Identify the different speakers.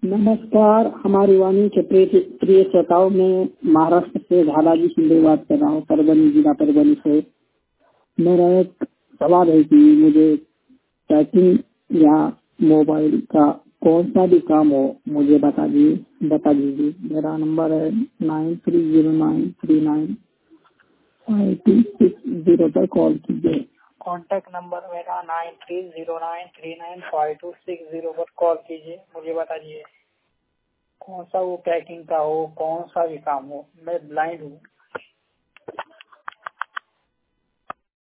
Speaker 1: नमस्कार, हमारी वाणी के प्रिय श्रोताओं में महाराष्ट्र से झालाजी सिंधे बात कर रहा हूँ, परभनी जिला परभनी से। मेरा एक सवाल है कि मुझे टाइपिंग या मोबाइल का कौन सा भी काम हो मुझे बता दीजिए। मेरा नंबर है 9309395260 पर कॉल कीजिए।
Speaker 2: कॉन्टैक्ट नंबर मेरा 9309395260 पर कॉल कीजिए। मुझे बताइए कौन सा वो पैकिंग का हो, कौन सा भी काम हो। मैं ब्लाइंड हूँ।